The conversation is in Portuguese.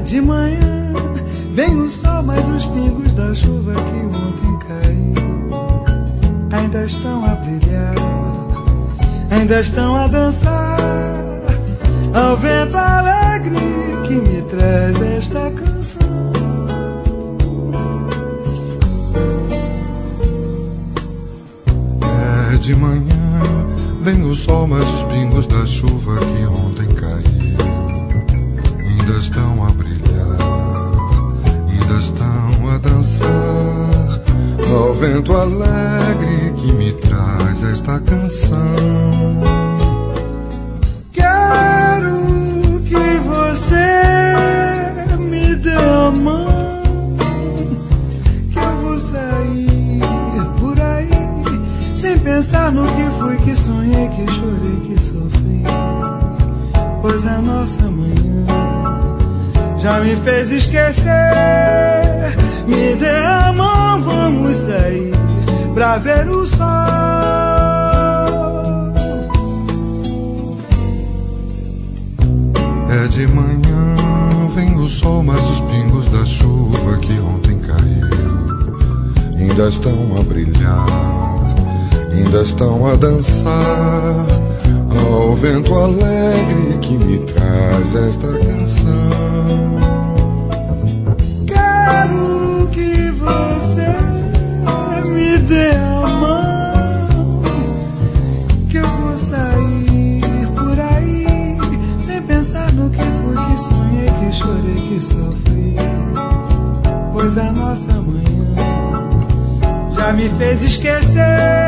De manhã vem o sol, mas os pingos da chuva que ontem caiu ainda estão a brilhar, ainda estão a dançar ao vento alegre que me traz esta canção. É de manhã, vem o sol, mas os pingos da chuva que ontem caiu ainda estão a brilhar, ainda estão a dançar ao vento alegre que me traz esta canção. Quero que você me dê a mão, que eu vou sair por aí sem pensar no que fui, que sonhei, que chorei, que sofri, pois a nossa manhã já me fez esquecer. Me dê a mão, vamos sair pra ver o sol. É de manhã, vem o sol, mas os pingos da chuva que ontem caiu ainda estão a brilhar, ainda estão a dançar ao vento alegre que me traz esta canção. Quero que você me dê a mão, que eu vou sair por aí sem pensar no que fui, que sonhei, que chorei, que sofri, pois a nossa manhã já me fez esquecer.